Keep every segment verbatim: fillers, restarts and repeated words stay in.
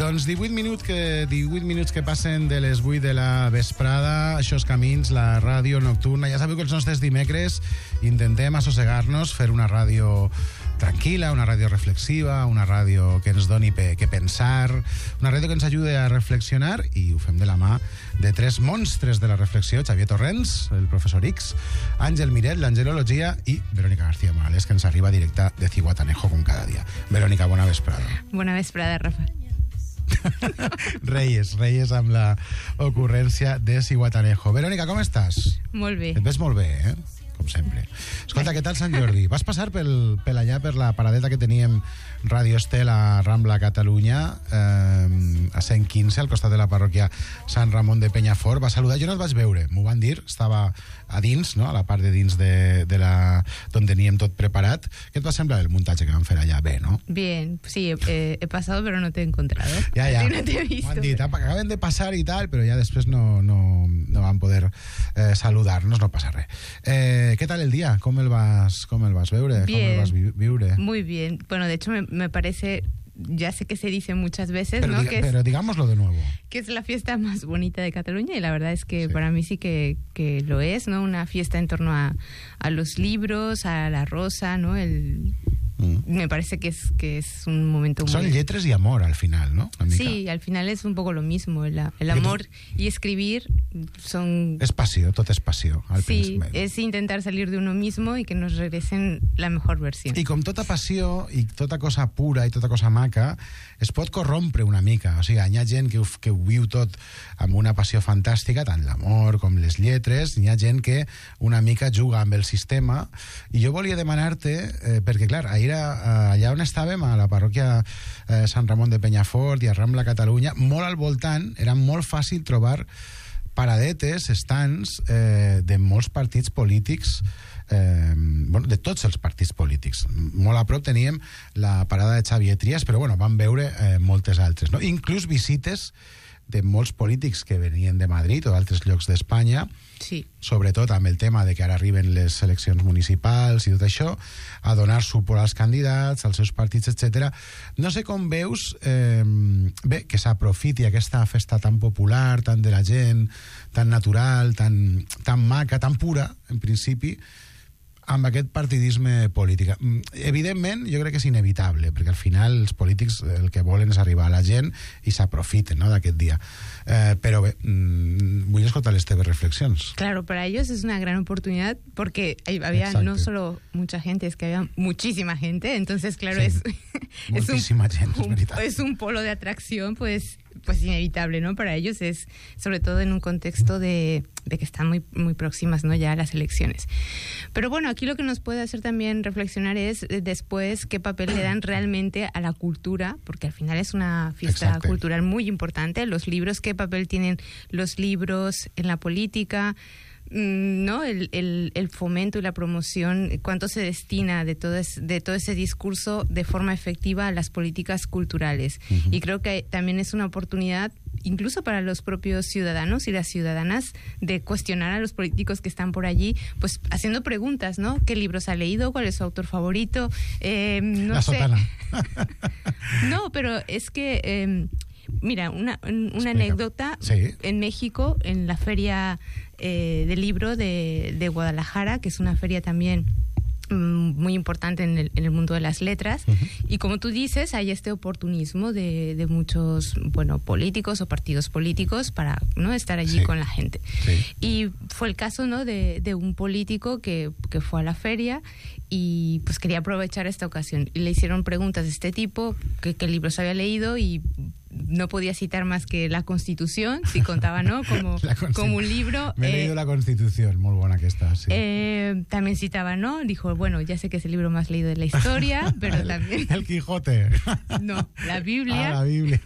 Doncs divuit minuts que, divuit minuts que passen de les vuit de la vesprada. Això és Camins, la ràdio nocturna. Ja sabeu que els nostres dimecres intentem assossegar-nos, fer una ràdio tranquil·la, una ràdio reflexiva, una ràdio que ens doni pe, que pensar, una ràdio que ens ajudi a reflexionar, i ho fem de la mà de tres monstres de la reflexió: Xavier Torrents, el professor X, Àngel Miret, l'angelologia, i Verónica García Morales, que ens arriba directa de Zihuatanejo com cada dia. Verónica, bona vesprada. Bona vesprada, Rafa. Reyes, Reyes amb la ocurrència de Zihuatanejo. Verónica, com estàs? Molt bé. Et ves molt bé, eh? Com sempre. Escolta, què tal Sant Jordi? Vas passar pel, pel allà, per la paradeta que teníem Radio Estel a Rambla, Catalunya, eh, a cent quinze, al costat de la parròquia Sant Ramon de Penyafort. Vas saludar, jo no et vaig veure, m'ho van dir, estava a dins, no?, a la part de dins de, de la, d'on teníem tot preparat. Què et va semblar el muntatge que van fer allà? Bé, no? Bien, sí, he, he pasado, pero no te he encontrado. Ja, ja, no te he visto. m'han dit, acaben de passar i tal, però ja després no, no, no van poder eh, saludar-nos, no passa res. Eh, què tal el dia? Com el vas, com el vas veure? Bien. Com el vas vi viure? Muy bien. Bueno, de hecho me, me parece, ya sé que se dice muchas veces, pero, ¿no? diga, que pero es, digámoslo de nuevo. Que es la fiesta más bonita de Cataluña, y la verdad es que sí. para mí sí que, que lo es, ¿no? Una fiesta en torno a, a los libros, a la rosa, ¿no? El... Mm. Me parece que es, que es un momento muy... Son lletres y amor al final, ¿no? Sí, al final es un poco lo mismo. El, el amor y escribir son... Es passió, tot és passió. Al sí, pensament. Es intentar salir de uno mismo y que nos regresen la mejor versión. I com tota passió i tota cosa pura i tota cosa maca, es pot corrompre una mica. O sigui, hi ha gent que ho, que ho viu tot amb una passió fantàstica, tant l'amor com les lletres. Hi ha gent que una mica juga amb el sistema. I jo volia demanar-te, eh, perquè clar, ahir allà on estàvem, a la parròquia eh, Sant Ramon de Penyafort i a Rambla, Catalunya, molt al voltant era molt fàcil trobar paradetes, estants eh, de molts partits polítics, eh, bueno, de tots els partits polítics. Molt a prop teníem la parada de Xavier Trias, però bueno, vam veure eh, moltes altres, no? Inclús visites de molts polítics que venien de Madrid o d'altres llocs d'Espanya, sí. Sobretot amb el tema de que ara arriben les eleccions municipals i tot això, a donar suport als candidats, als seus partits, etcètera. No sé com veus eh, bé, que s'aprofiti aquesta festa tan popular, tan de la gent, tan natural, tan, tan maca, tan pura, en principi, amb aquest partidisme polític. Evidentment, jo crec que és inevitable, perquè al final els polítics el que volen és arribar a la gent i s'aprofiten, ¿no?, d'aquest dia. Eh, pero bé, mmm, vull escoltar les teves reflexions. Claro, para ellos es una gran oportunidad porque había Exacto. no solo mucha gente, es que había muchísima gente, entonces claro, sí. es, es, un, gente, un, es un polo de atracción, pues pues inevitable, ¿no? Para ellos es, sobre todo en un contexto de, de que están muy, muy próximas, ¿no?, ya a las elecciones. Pero bueno, aquí lo que nos puede hacer también reflexionar es eh, después qué papel le dan realmente a la cultura, porque al final es una fiesta Exacto. cultural muy importante. Los libros, qué papel tienen los libros en la política, ¿no? El, el, el fomento y la promoción, cuánto se destina de todo, es, de todo ese discurso de forma efectiva a las políticas culturales. Uh-huh. Y creo que también es una oportunidad, incluso para los propios ciudadanos y las ciudadanas, de cuestionar a los políticos que están por allí, pues haciendo preguntas, ¿no? ¿Qué libros ha leído? ¿Cuál es su autor favorito? Eh, no la sé. sotana. No, pero es que... Eh, Mira, una, una anécdota. Sí. En México, en la feria eh, del libro de, de Guadalajara, que es una feria también mm, muy importante en el, en el mundo de las letras, uh-huh. y como tú dices, hay este oportunismo de, de muchos, bueno, políticos o partidos políticos para, ¿no?, estar allí sí. con la gente. Sí. Y fue el caso, ¿no?, de, de un político que, que fue a la feria y pues quería aprovechar esta ocasión. Y le hicieron preguntas de este tipo, que, qué libros había leído, y no podía citar más que la Constitución, si contaba, ¿no?, como, como un libro. Me he eh, leído la Constitución, muy buena que está, sí. Eh, también citaba, ¿no? Dijo, bueno, ya sé que es el libro más leído de la historia, pero el, también... El Quijote. No, la Biblia. Ah, la Biblia.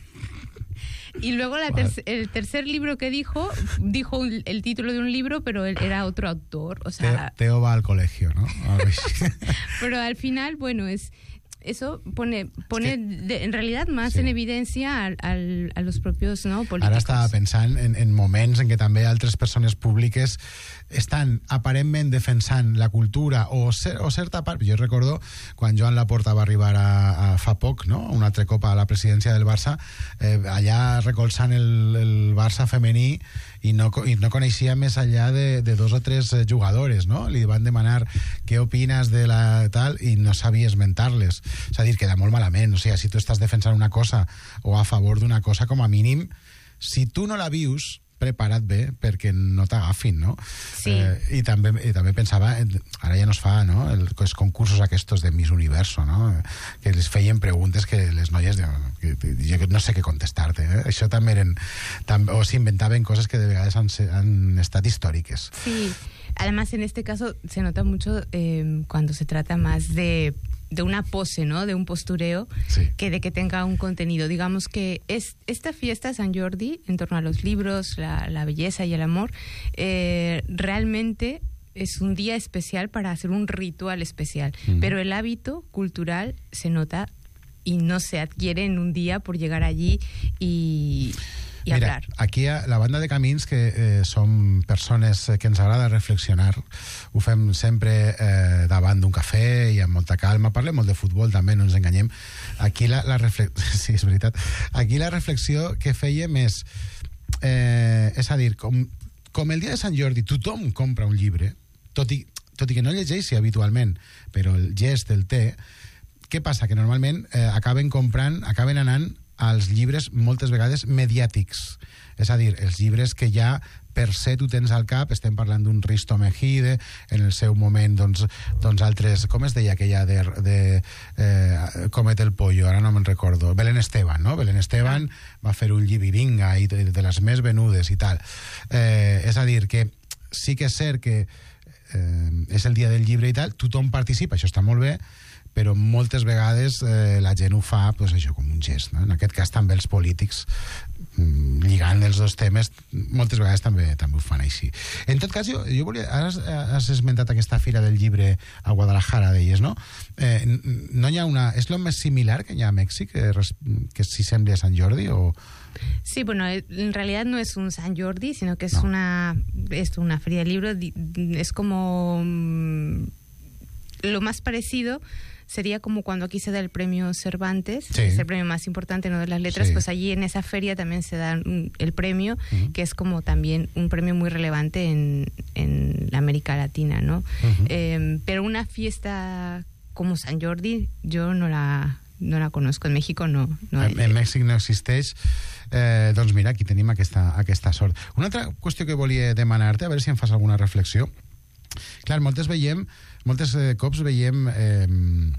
Y luego la ter- el tercer libro que dijo, dijo un, el título de un libro, pero él era otro autor, o sea... Teo, Teo va al colegio, ¿no? Pero al final, bueno, es... eso pone, pone es que, de, en realidad más sí. en evidencia al, al, a los propios, no, políticos. Ara estava pensant en, en moments en què també altres persones públiques estan aparentment defensant la cultura o, cer o certa part. Jo recordo quan Joan Laporta va arribar a, a fa poc, no? un altre cop a la presidència del Barça, eh, allà recolzant el, el Barça femení i no, i no coneixia més allà de, de dos o tres jugadores, no? Li van demanar què opines de la tal i no sabia esmentar-les. És a dir, queda molt malament. O sigui, si tu estàs defensant una cosa o a favor d'una cosa, com a mínim, si tu no la vius, prepara't bé perquè no t'agafin, no? Sí. Eh, i, també, I també pensava, ara ja no es fa, no? El, els concursos aquests de Miss Universo, no? Que les feien preguntes que les noies que, que, jo no sé què contestar-te, eh? Això també eren, tam, o s'inventaven coses que de vegades han, han estat històriques. Sí, además en este caso se nota mucho eh, cuando se trata más de de una pose, ¿no? De un postureo, sí. que de que tenga un contenido. Digamos que es esta fiesta San Jordi, en torno a los libros, la, la belleza y el amor, eh, realmente es un día especial para hacer un ritual especial. Mm. Pero el hábito cultural se nota y no se adquiere en un día por llegar allí y... i Mira, hablar. Aquí a la banda de Camins, que eh, som persones que ens agrada reflexionar, ho fem sempre eh, davant d'un cafè i amb molta calma, parlem molt de futbol també, no ens enganyem. Aquí la, la reflexió, sí, és veritat, aquí la reflexió que fèiem és, eh, és a dir, com, com el dia de Sant Jordi tothom compra un llibre, tot i, tot i que no llegeixi habitualment, però el gest el té, què passa? Que normalment eh, acaben comprant, acaben anant als llibres moltes vegades mediàtics, és a dir, els llibres que ja per ser tu tens al cap, estem parlant d'un Risto Mejide, en el seu moment doncs, doncs altres, com es deia aquella de, de eh, Comet el Pollo, ara no me'n recordo, Belén Esteban, no? Belén Esteban va fer un llibre vinga i de, de les més venudes i tal, eh, és a dir que sí que és cert que eh, és el dia del llibre i tal, tothom participa, això està molt bé, però moltes vegades eh, la gent ho fa pues, això, com un gest, no? En aquest cas també els polítics, mm, lligant els dos temes, moltes vegades també també ho fan així. En tot cas, jo, jo volia, ara has, has esmentat aquesta fira del llibre a Guadalajara, deies, no? Eh, no hi ha una... És el més similar que hi ha a Mèxic, que, que si sembli a Sant Jordi, o... Sí, bueno, en realidad no es un San Jordi, sino que es, no. una, es una feria del libro, es como... Lo más parecido sería como cuando aquí se da el premio Cervantes, sí. es el premio más importante, ¿no?, de las letras, sí. pues allí en esa feria también se da un, el premio, uh-huh. que es como también un premio muy relevante en, en la América Latina, ¿no? Uh-huh. Eh, pero una fiesta como San Jordi, yo no la... no la conozco, en México no. no en, en Mèxic no existeix. Eh, doncs mira, aquí tenim aquesta, aquesta sort. Una altra qüestió que volia demanar-te, a veure si em fas alguna reflexió. Clar, moltes veiem, moltes eh, cops veiem eh,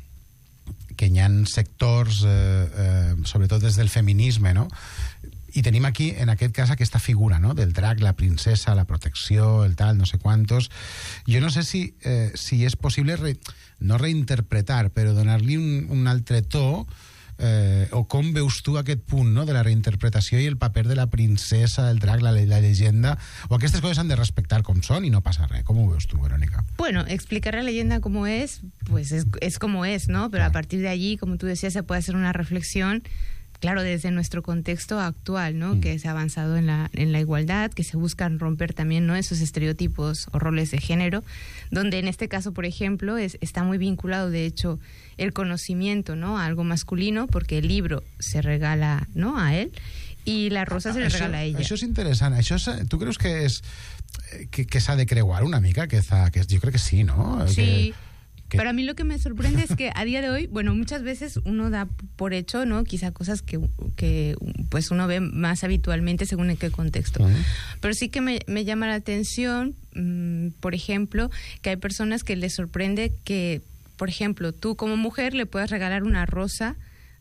que hi ha sectors, eh, eh, sobretot des del feminisme, no? I tenim aquí, en aquest cas, aquesta figura, no?, del drac, la princesa, la protecció, el tal, no sé quantos. Jo no sé si, eh, si és possible, re, no reinterpretar, però donar-li un, un altre to, eh, o com veus tu aquest punt, no?, de la reinterpretació i el paper de la princesa, el drac, la, la llegenda, o aquestes coses han de respectar com són i no passa res. Com ho veus tu, Verónica? Bueno, explicar la leyenda como es, pues es, es como es, ¿no? Pero a partir de allí, como tú decías, se puede hacer una reflexión, claro, desde nuestro contexto actual, ¿no? Mm. Que se ha avanzado en la, en la igualdad, que se buscan romper también, ¿no?, esos estereotipos o roles de género, donde en este caso, por ejemplo, es, está muy vinculado, de hecho, el conocimiento, ¿no?, a algo masculino, porque el libro se regala, ¿no?, a él, y la rosa ah, se le això, regala a ella. Això és interessant. Això és, tu creus que és que, que s'ha de creuar una mica? Que, que jo crec que sí, ¿no? Sí. Que... ¿Qué? Pero a mí lo que me sorprende es que a día de hoy, bueno, muchas veces uno da por hecho, ¿no?, quizá cosas que, que pues uno ve más habitualmente según en qué contexto. Uh-huh. Pero sí que me, me llama la atención, mmm, por ejemplo, que hay personas que les sorprende que, por ejemplo, tú como mujer le puedas regalar una rosa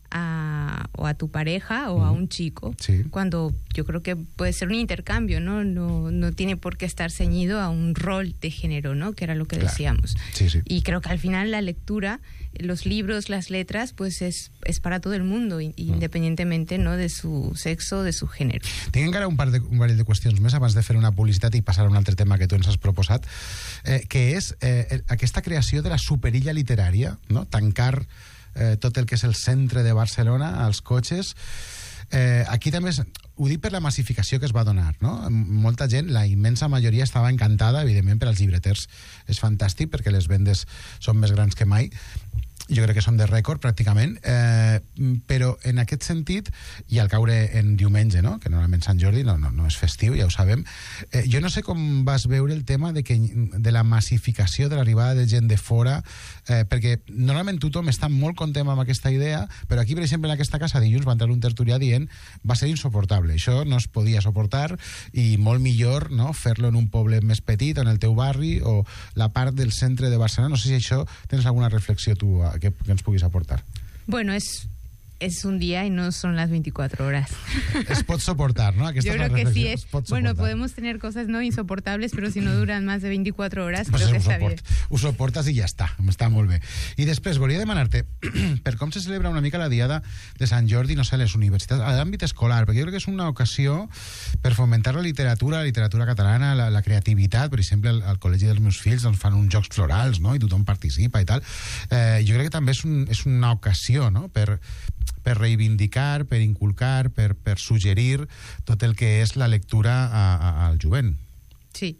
a, o a tu pareja o uh-huh. a un chico, sí. cuando yo creo que puede ser un intercambio, ¿no? No, no tiene por qué estar ceñido a un rol de género, ¿no?, que era lo que claro. decíamos. Sí, sí. Y creo que al final la lectura, los libros, las letras, pues es, es para todo el mundo, uh-huh. independientemente, ¿no?, de su sexo, de su género. Tinc encara un par de, un parell de qüestions més abans de fer una publicitat i passar a un altre tema que tu ens has proposat, eh, que és eh, aquesta creació de la superilla literària, no?, tancar eh, tot el que és el centre de Barcelona, als cotxes. Eh, aquí també és, ho dic per la massificació que es va donar, no? Molta gent, la immensa majoria estava encantada, evidentment per als llibreters és fantàstic perquè les vendes són més grans que mai, jo crec que són de rècord pràcticament, eh, però en aquest sentit, i al caure en diumenge, no? Que normalment Sant Jordi no, no, no és festiu, ja ho sabem, eh, jo no sé com vas veure el tema de, que, de la massificació de l'arribada de gent de fora, eh, perquè normalment tothom està molt content amb aquesta idea, però aquí, per exemple, en aquesta casa dilluns va entrar un tertulià dient va ser insoportable, això no es podia suportar i molt millor, no?, fer-lo en un poble més petit o en el teu barri o la part del centre de Barcelona. No sé si això tens alguna reflexió tu que, que ens puguis aportar. Bueno, es, es un día y no son las veinticuatro horas. Es pot soportar, ¿no? Aquesta Yo és creo que sí es. Es bueno, podemos tener cosas no insoportables, pero si no duran más de veinticuatro horas, pues creo que ho està soport, bien. Ho soportes i ja està, està molt bé. I després volia demanar-te per com se celebra una mica la diada de Sant Jordi, no sé, a les universitats, a l'àmbit escolar, perquè jo crec que és una ocasió per fomentar la literatura, la literatura catalana, la, la creativitat. Per exemple, al, al col·legi dels meus fills doncs, fan uns jocs florals, no?, i tothom participa i tal. Eh, jo crec que també és, un, és una ocasió, no?, per, per reivindicar, per inculcar, per, per suggerir tot el que és la lectura a, a, al jovent. Sí.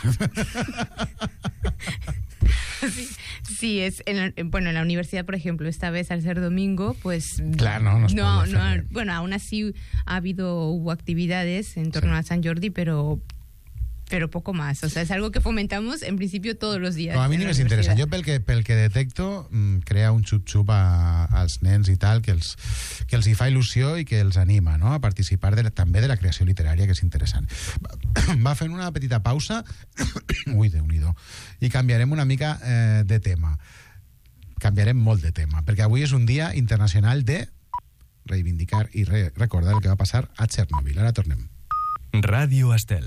sí, sí, es en, bueno, en la universidad, por ejemplo, esta vez al ser domingo, pues claro, no, no, no, bueno, aún así ha habido, hubo actividades en torno sí. a San Jordi, pero pero poco más, o sea, es algo que fomentamos en principio todos los días. No, a mi ni més interessa, jo pel que, pel que detecto mm, crea un xup-xup a, als nens i tal, que els, que els hi fa il·lusió i que els anima, no?, a participar de, també de la creació literària, que és interessant. Va fent una petita pausa, ui, Déu-n'hi-do, i canviarem una mica eh, de tema. Canviarem molt de tema, perquè avui és un dia internacional de reivindicar i re recordar el que va passar a Txernòbil. Ara tornem. Ràdio Estel.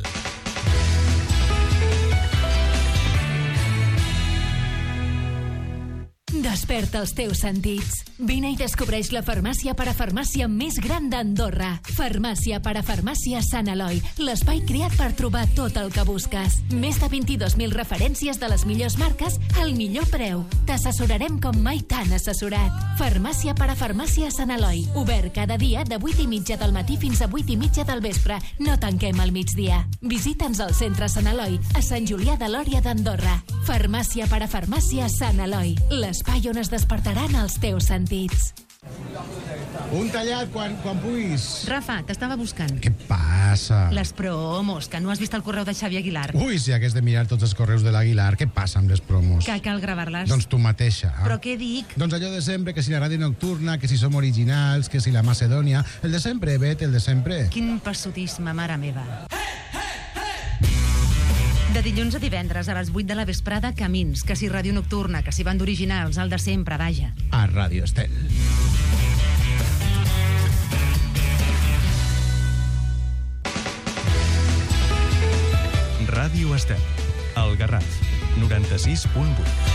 Desperta els teus sentits. Vine i descobreix la farmàcia parafarmàcia més gran d'Andorra. Farmàcia parafarmàcia Sant Eloi, l'espai creat per trobar tot el que busques. Més de vint-i-dos mil referències de les millors marques al millor preu. T'assessorarem com mai t'han assessorat. Farmàcia parafarmàcia Sant Eloi, obert cada dia de vuit i mitja del matí fins a vuit i mitja del vespre. No tanquem al migdia. Visita'ns al centre Sant Eloi, a Sant Julià de Lòria d'Andorra. Farmàcia parafarmàcia Sant Eloi, l'espai on es despertaran els teus sentits. Un tallat quan, quan puguis. Rafa, t'estava buscant. Què passa? Les promos, que no has vist el correu de Xavi Aguilar. Ui, si hagués de mirar tots els correus de l'Aguilar, què passa amb les promos? Que cal gravar-les. Doncs tu mateixa. Però què dic? Doncs allò de sempre, que si la ràdio nocturna, que si som originals, que si la Macedònia... El de sempre, Bet, el de sempre. Quin passotisme, mare meva. De dilluns a divendres a les vuit de la vesprada, Camins, que si ràdio nocturna, que si banda originals, el de sempre, vaja. A Ràdio Estel. Ràdio Estel, el Garraf, noranta-sis punt vuit.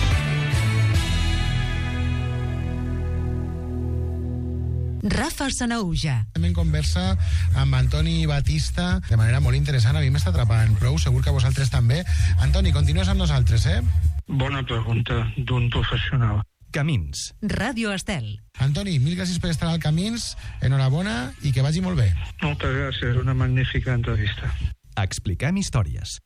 Rafa Sanaúja. També en conversa amb Antoni Batista de manera molt interessant. A mi m'està atrapant prou, segur que vosaltres també. Antoni, continues amb nosaltres, eh? Bona pregunta d'un professional. Camins. Ràdio Estel. Antoni, mil gràcies per estar al Camins, enhorabona i que vagi molt bé. Moltes gràcies, una magnífica entrevista. Expliquem històries.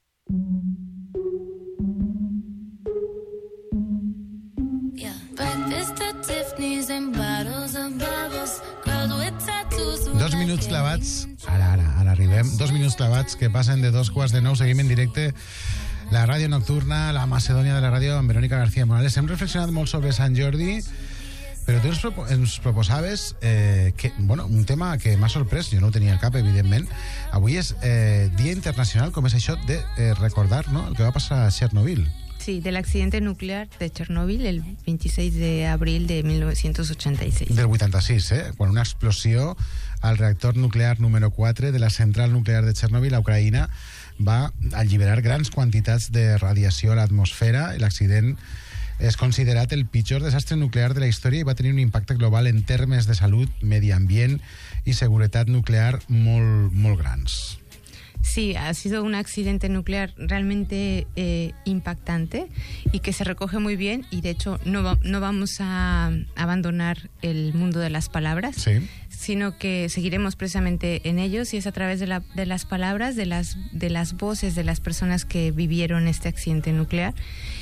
Yeah. Breakfast at Tiffany's and bottles of bubbles. Girls with tattoos. Dos minuts clavats, ara, ara, ara arribem, dos minuts clavats que passen de dos quarts de nou, seguim en directe la ràdio nocturna, la Macedònia de la ràdio amb Verònica García Morales. Hem reflexionat molt sobre Sant Jordi, però tu ens, propo ens proposaves eh, que, bueno, un tema que m'ha sorprès, jo no ho tenia al cap, evidentment. Avui és eh, Dia Internacional, com és això de eh, recordar, no?, el que va passar a Txernòbil. Sí, del accidente nuclear de Chernobyl el veintiséis de abril de mil novecientos ochenta y seis. Del vuitanta-sis, eh? Quan una explosió al reactor nuclear número quatre de la central nuclear de Txernòbil a Ucraïna va alliberar grans quantitats de radiació a l'atmosfera. L'accident és considerat el pitjor desastre nuclear de la història i va tenir un impacte global en termes de salut, medi ambient i seguretat nuclear molt, molt grans. Sí, ha sido un accidente nuclear realmente eh, impactante y que se recoge muy bien, y de hecho no, va, no vamos a abandonar el mundo de las palabras, Sí. sino que seguiremos precisamente en ellos, y es a través de, la, de las palabras, de las, de las voces de las personas que vivieron este accidente nuclear,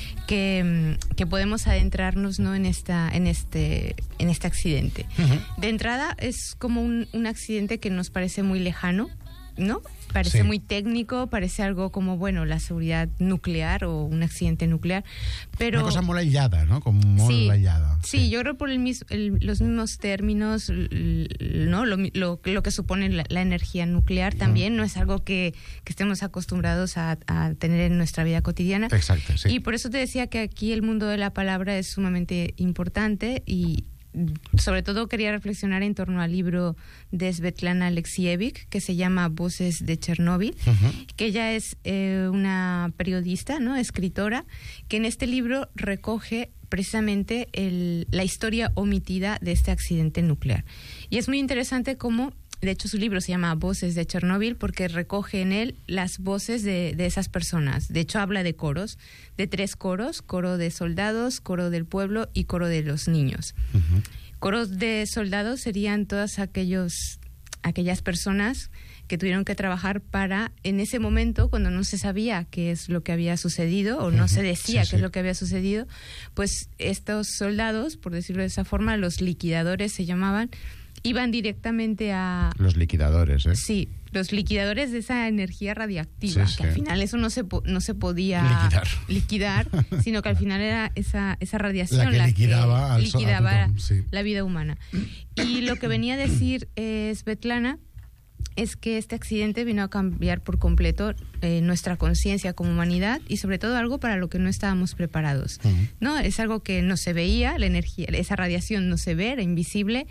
que, que podemos adentrarnos, ¿no?, en esta en este en este accidente. Uh-huh. De entrada es como un, un accidente que nos parece muy lejano, ¿no? Parece sí. muy técnico, parece algo como, bueno, la seguridad nuclear o un accidente nuclear, pero... Una cosa muy aïllada, ¿no? Como muy sí, aïllada. Sí, sí, yo creo por el mis, el, los mismos términos, ¿no? Lo, lo, lo que supone la, la energía nuclear también, mm. no es algo que, que estemos acostumbrados a, a tener en nuestra vida cotidiana. Exacto, sí. Y por eso te decía que aquí el mundo de la palabra es sumamente importante, y sobre todo quería reflexionar en torno al libro de Svetlana Alexievich, que se llama Voces de Chernóbil, uh-huh. que ella es eh, una periodista, ¿no?, escritora, que en este libro recoge precisamente el, la historia omitida de este accidente nuclear. Y es muy interesante cómo, de hecho su libro se llama Voces de Chernóbil, porque recoge en él las voces de, de esas personas. De hecho habla de coros, de tres coros: coro de soldados, coro del pueblo y coro de los niños. Uh-huh. Coros de soldados serían todas aquellos, aquellas personas que tuvieron que trabajar para, en ese momento, cuando no se sabía qué es lo que había sucedido, o no uh-huh. se decía sí, qué sí. es lo que había sucedido, pues estos soldados, por decirlo de esa forma, los liquidadores se llamaban, iban directamente a... Los liquidadores, ¿eh? Sí, los liquidadores de esa energía radiactiva, sí, que sí. al final eso no se, po- no se podía liquidar, liquidar sino que al final era esa, esa radiación la que la liquidaba, que al liquidaba so- a tothom, sí. la vida humana. Y lo que venía a decir eh, Svetlana es que este accidente vino a cambiar por completo eh, nuestra conciencia como humanidad, y sobre todo algo para lo que no estábamos preparados. Uh-huh. ¿No? Es algo que no se veía, la energía, esa radiación no se ve, era invisible,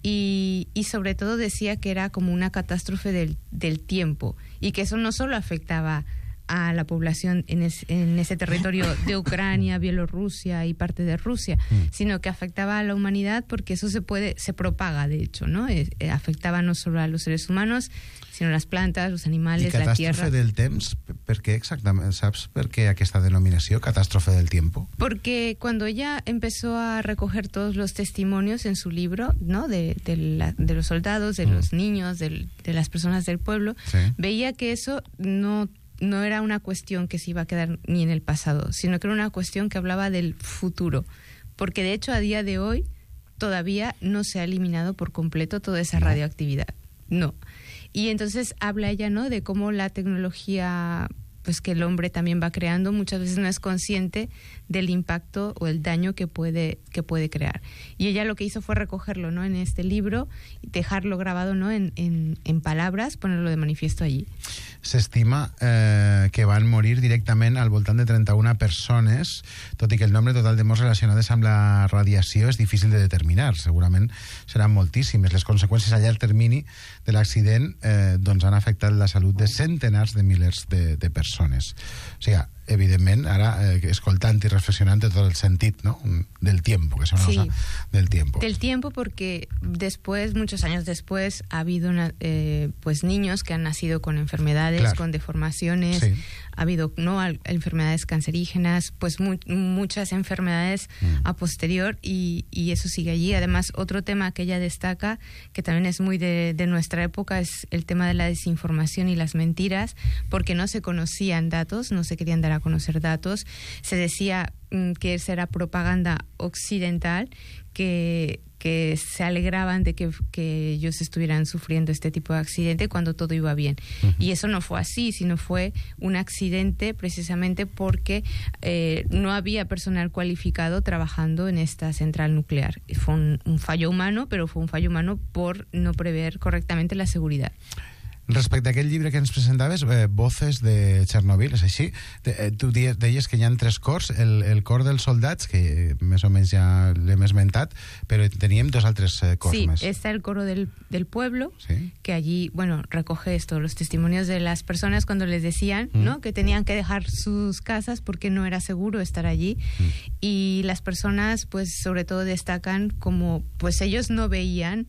y, y sobre todo decía que era como una catástrofe del, del tiempo, y que eso no solo afectaba a la población en, es, en ese territorio de Ucrania, Bielorrusia y parte de Rusia, mm. sino que afectaba a la humanidad, porque eso se puede, se propaga, de hecho, ¿no? Eh, eh, afectaba no solo a los seres humanos, sino a las plantas, los animales, la tierra. I catàstrofe del temps, per què exactament? Saps per què aquesta denominació, catàstrofe del tiempo? Porque cuando ella empezó a recoger todos los testimonios en su libro, ¿no?, de, de, la, de los soldados, de mm. los niños, de, de las personas del pueblo, sí. veía que eso no no era una cuestión que se iba a quedar ni en el pasado, sino que era una cuestión que hablaba del futuro, porque de hecho a día de hoy todavía no se ha eliminado por completo toda esa radioactividad, no. Y entonces habla ella, ¿no?, de cómo la tecnología, pues que el hombre también va creando, muchas veces no es consciente del impacto o el daño que puede que puede crear. Y ella lo que hizo fue recogerlo, ¿no?, en este libro, dejarlo grabado, ¿no?, en, en, en palabras, ponerlo de manifiesto allí. S'estima eh, que van morir directament al voltant de trenta-una persones, tot i que el nombre total de morts relacionades amb la radiació és difícil de determinar. Segurament seran moltíssimes. Les conseqüències a llarg termini de l'accident eh, doncs han afectat la salut de centenars de milers de, de persones. O sigui, evidentment, ara eh, escoltant i reflexionant de tot el sentit, ¿no?, del tiempo, que es una sí, cosa del tiempo. Del tiempo, porque después, muchos años después, ha habido una, eh, pues niños que han nacido con enfermedades, claro. con deformaciones, sí. ha habido no enfermedades cancerígenas, pues mu- muchas enfermedades mm. a posterior, y, y eso sigue allí. Además, otro tema que ella destaca, que también es muy de, de nuestra época, es el tema de la desinformación y las mentiras, porque no se conocían datos, no se querían dar a conocer datos, se decía mm, que esa era propaganda occidental, que, que se alegraban de que, que ellos estuvieran sufriendo este tipo de accidente cuando todo iba bien. Uh-huh. Y eso no fue así, sino fue un accidente precisamente porque eh, no había personal cualificado trabajando en esta central nuclear. Fue un, un fallo humano, pero fue un fallo humano por no prever correctamente la seguridad. Respecte a aquell llibre que ens presentaves, eh, Voces de Chernobyl, és així? De, eh, tu deies, deies que hi ha tres cors, el, el cor dels soldats, que més o menys ja l'hem esmentat, però teníem dos altres eh, cors sí, més. Sí, está el coro del, del pueblo, ¿sí? que allí, bueno, recoge esto, los testimonios de las personas cuando les decían, mm. ¿no?, que tenían que dejar sus casas porque no era seguro estar allí, mm. y las personas, pues, sobre todo destacan como, pues, ellos no veían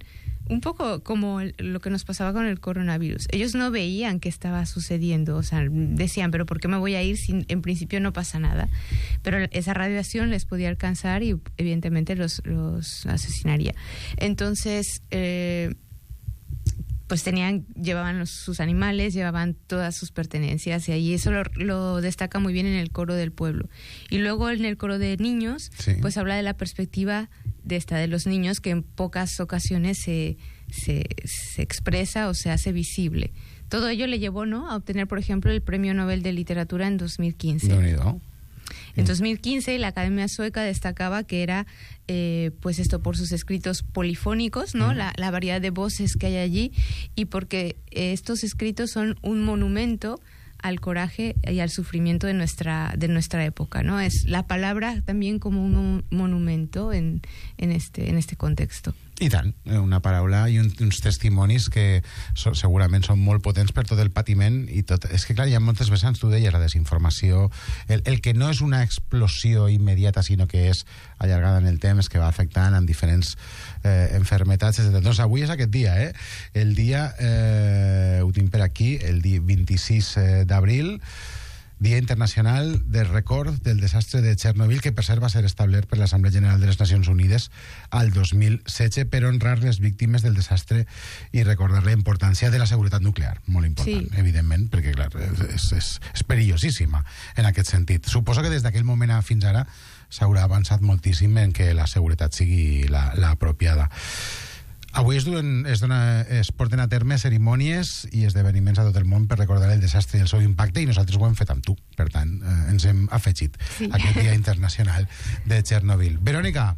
un poco como el- lo que nos pasaba con el coronavirus. Ellos no veían qué estaba sucediendo, o sea, decían, pero ¿por qué me voy a ir si en principio no pasa nada? Pero esa radiación les podía alcanzar y evidentemente los, los asesinaría. Entonces, eh, pues tenían, llevaban los- sus animales, llevaban todas sus pertenencias y ahí eso lo, lo destaca muy bien en el coro del pueblo. Y luego en el coro de niños, Sí. pues habla de la perspectiva de esta de los niños que en pocas ocasiones se, se, se expresa o se hace visible. Todo ello le llevó, ¿no?, a obtener, por ejemplo, el Premio Nobel de Literatura en dos mil quince. Déu-n'hi-do. En dos mil quince la Academia Sueca destacaba que era, eh, pues esto por sus escritos polifónicos, ¿no? La, la variedad de voces que hay allí y porque eh, estos escritos son un monumento al coraje y al sufrimiento de nuestra de nuestra época, ¿no? Es la palabra también como un mon- monumento en, en este en este contexto. I tant, una paraula i un, uns testimonis que so, segurament són molt potents per tot el patiment i tot. És que, clar, hi ha moltes vessants, tu deies, la desinformació, el, el que no és una explosió immediata, sinó que és allargada en el temps, que va afectant en diferents eh, enfermetats, etcètera. Doncs avui és aquest dia, eh? El dia, eh, ho tinc per aquí, el dia vint-i-sis d'abril, Dia Internacional de Record del Desastre de Chernobyl, que per cert va ser establert per l'Assemblea General de les Nacions Unides al dos mil setze per honrar les víctimes del desastre i recordar la importància de la seguretat nuclear. Molt important, Sí. evidentment, perquè clar, és, és, és perillosíssima en aquest sentit. Suposo que des d'aquell moment a fins ara s'haurà avançat moltíssim en que la seguretat sigui la, la apropiada. Avui es, duen, es, dona, es porten a terme cerimònies i esdeveniments a tot el món per recordar el desastre i el seu impacte i nosaltres ho hem fet amb tu. Per tant, eh, ens hem afegit Sí. a aquest Dia Internacional de Chernobyl. Verònica,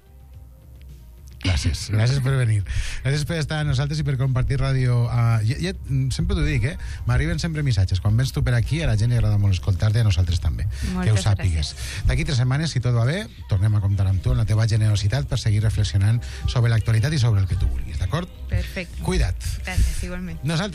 gràcies. Gràcies per venir. Gràcies per estar amb nosaltres i per compartir ràdio. Uh, ja, ja, sempre t'ho dic, eh? M'arriben sempre missatges. Quan vens tu per aquí, a la gent li agrada molt escoltar-te, a nosaltres també. Moltes que ho sàpigues. D'aquí tres setmanes, si tot va bé, tornem a comptar amb tu en la teva generositat per seguir reflexionant sobre l'actualitat i sobre el que tu vulguis, d'acord? Perfecto. Cuida't. Gracias, igualmente. Nosaltres